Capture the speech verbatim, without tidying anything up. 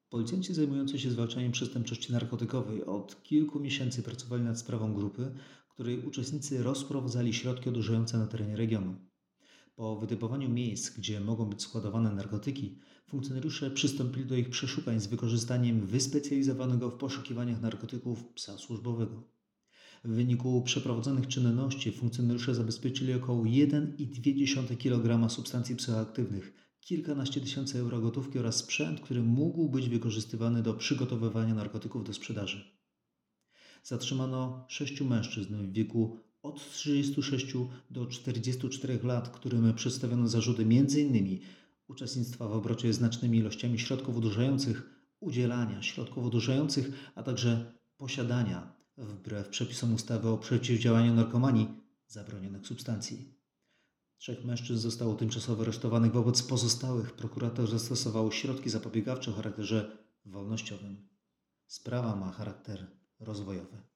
Policjanci zajmujący się zwalczaniem przestępczości narkotykowej od kilku miesięcy pracowali nad sprawą grupy, której uczestnicy rozprowadzali środki odurzające na terenie regionu. Po wytypowaniu miejsc, gdzie mogą być składowane narkotyki, funkcjonariusze przystąpili do ich przeszukań z wykorzystaniem wyspecjalizowanego w poszukiwaniach narkotyków psa służbowego. W wyniku przeprowadzonych czynności funkcjonariusze zabezpieczyli około jeden i dwie dziesiąte kilograma substancji psychoaktywnych, kilkanaście tysięcy euro gotówki oraz sprzęt, który mógł być wykorzystywany do przygotowywania narkotyków do sprzedaży. Zatrzymano sześciu mężczyzn w wieku od trzydziestu sześciu do czterdziestu czterech lat, którym przedstawiono zarzuty m.in. uczestnictwa w obrocie znacznymi ilościami środków odurzających, udzielania środków odurzających, a także posiadania, wbrew przepisom ustawy o przeciwdziałaniu narkomanii, zabronionych substancji. Trzech mężczyzn zostało tymczasowo aresztowanych. Wobec pozostałych prokurator zastosował środki zapobiegawcze o charakterze wolnościowym. Sprawa ma charakter rozwojowy.